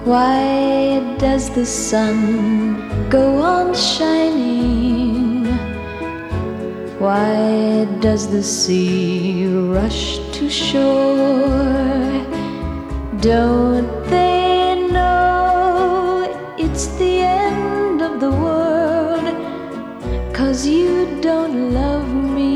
Why does the sun go on shining? Why does the sea rush to shore? Don't they know it's the end of the world? 'Cause you don't love me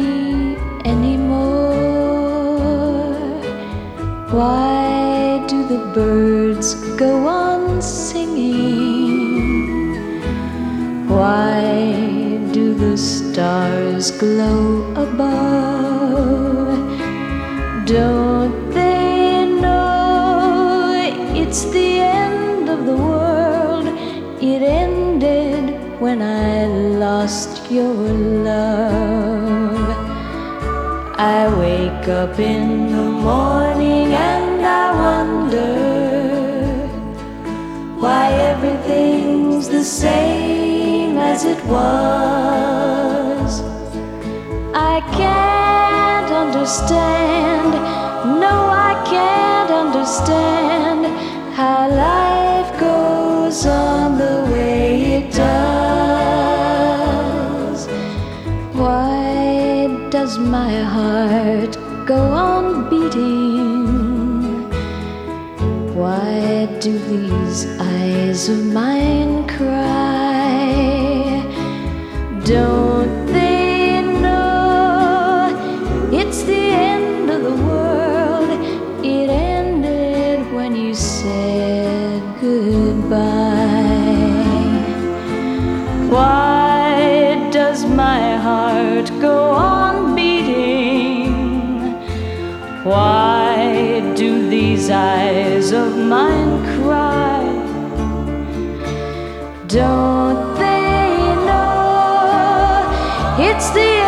anymore. Why do the birds go on singing? Why do the stars glow above? Don't they know it's the end of the world? It ended when I lost your love. I wake up in the morning and I wonder why everything's the same as it was. I can't understand, no, I can't understand how life goes on the way it does. Why does my heart go on beating? Why do these eyes of mine cry? Don't they know it's the end of the world? It ended when you said goodbye. Why does my heart go on beating? Why do these eyes of mine cry? Don't they know it's the